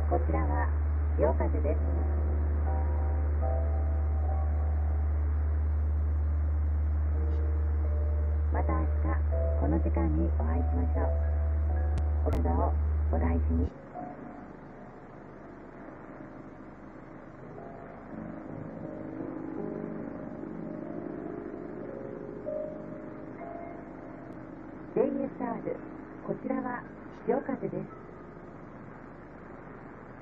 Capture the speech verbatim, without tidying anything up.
こちらは潮風です。また明日この時間にお会いしましょう。お体をお大事に。ジェイエスアール こちらは潮風です。